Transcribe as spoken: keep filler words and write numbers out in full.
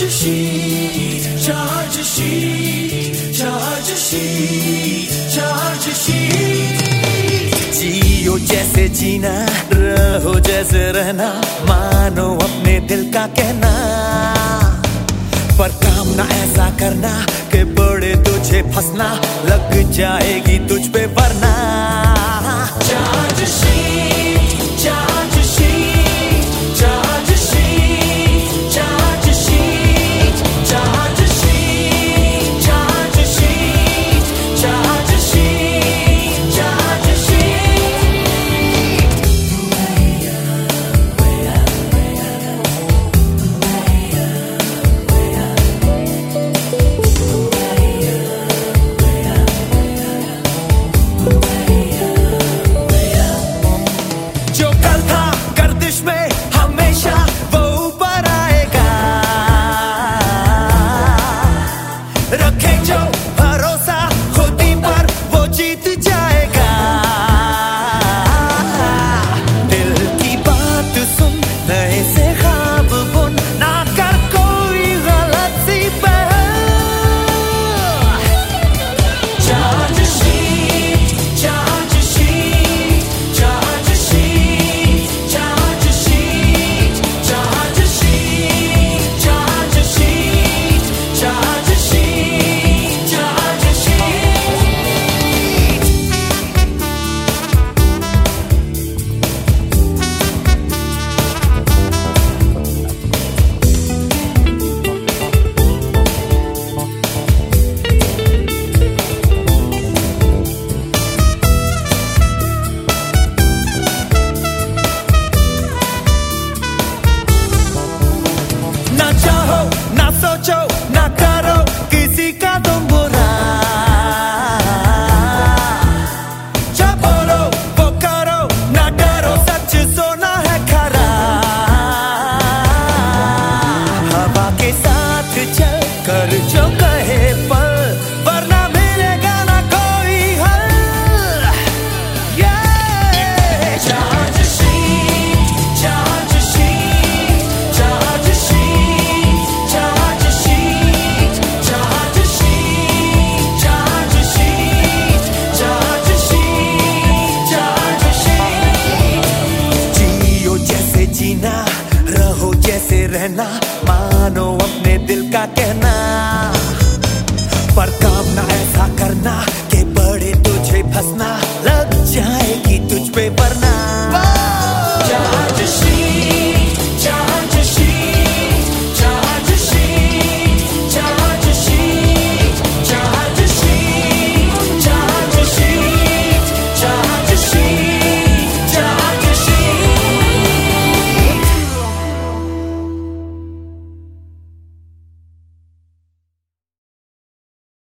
sheet, charge a sheet, charge a sheet, charge a sheet. जियो जैसे जीना, रहो जैसे रहना, मानो अपने दिल का कहना, पर काम ना ऐसा करना कि पड़े तुझे फंसना, लग जाएगी तुझ पे वरना. Charge a sheet, charge a sheet, charge a sheet, charge a sheet, charge a sheet, charge a sheet, charge a sheet, charge a sheet. रखे जो भरोसा खुद ही पर वो जीत जाएगा. दिल की बात सुन, नए से ख्वाब बुन, ना कर कोई गलती पे. Charge a sheet, charge a sheet, charge a sheet, charge a sheet, charge a sheet, charge a sheet, charge a sheet. ना चाहो ना सोचो ना करो किसी का तुम बुरा, जो बोलो वो करो, ना डरो सच सोना है खरा. हवा के साथ चल कर जो कहे पल, वरना मिलेगा ना कोई हल. Charge a sheet, charge a sheet, charge a sheet, charge a sheet, charge a sheet, charge a sheet, charge a sheet, charge a sheet. जियो जैसे जीना, रहो जैसे रहना, मानो अपने दिल का कहना, पर